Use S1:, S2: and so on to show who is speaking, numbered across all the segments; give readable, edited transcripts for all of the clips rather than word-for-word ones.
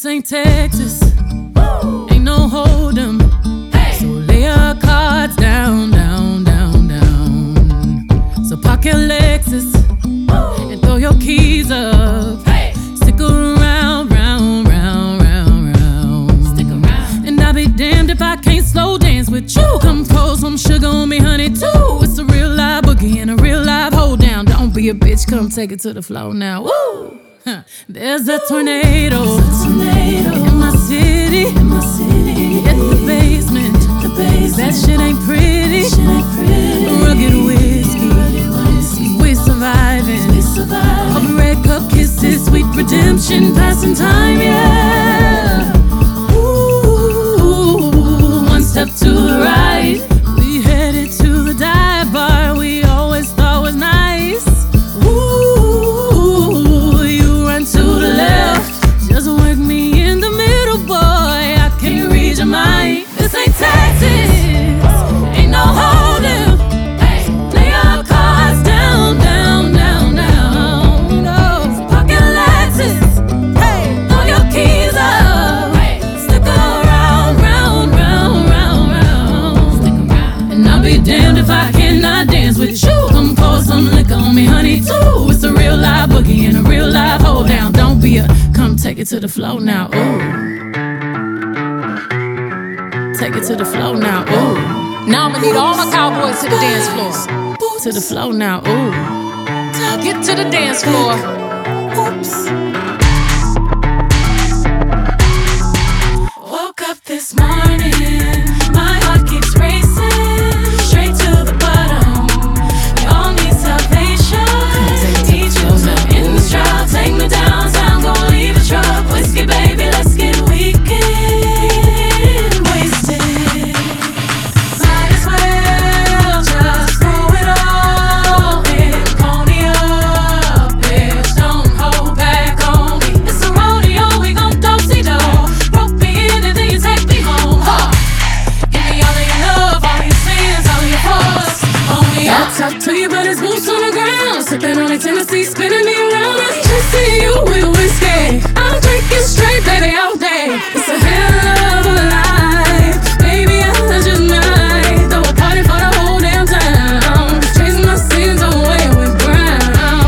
S1: ain't Texas, ain't no hold'em. So lay your cards down, down, down, down. So park your Lexus and throw your keys up. Stick around, round, round, round, round. Stick around. And I'll be damned if I can't slow dance with you. Come pour some sugar on me, honey, too. It's a real live boogie and a real live hold down. Don't be a bitch, come take it to the floor now. Woo! There's a tornado in my city, in the basement. That shit ain't pretty. Rugged whiskey, we surviving. All the red cup kisses, sweet redemption, passing time, yeah. Ooh, one step to the right, we headed to the dive bar we always thought was nice. Ooh, you run to the left, just work me in the middle, boy. I can read your mind. This ain't Texas, ain't no hold'em. Lay your cards down, down, down, down. No, pocket Lexus, throw your keys up. Stick around, round, round, round, round. And I'll be damned if I cannot dance with you. Come pour some liquor on me, honey, too. It's a real live boogie and a real live hold down. Don't be a, come take it to the floor now, ooh. Take it to the floor now, ooh.
S2: Now I'ma need all my cowboys to the dance floor.
S1: To the floor now, ooh.
S2: Get to the dance floor.
S1: Oops. Woke up this morning, my heart keeps racing, straight to the bottom. We all need salvation. Teach you to in the stride, take me downtown, gon' leave a truck. Whiskey, baby, let's get weekend wasted. Might as well just throw it all in, pony up, bitch, don't hold back on me. It's a rodeo, we gon' do-si-do. Rope me in and then you take me home. Give me all of your love, all of your sins, all of your faults. Only I'll talk to you, but it's boots on the ground. Sipping on a Tennessee, spinning me around. I'm chasing you with whiskey. I'm drinking straight, baby, all day. It's a hell of a life, baby, I just might throw a party for the whole damn town. Chasing my sins away with brown.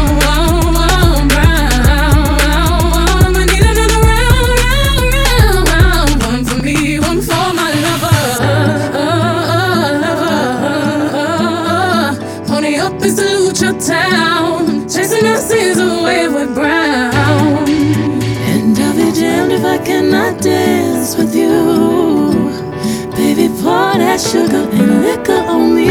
S1: I need another round. One for me, one for my lover. Pony up and salute your town. Chasing my sins away with brown. And I'll be damned if I cannot dance with you. Baby, pour that sugar and liquor on me.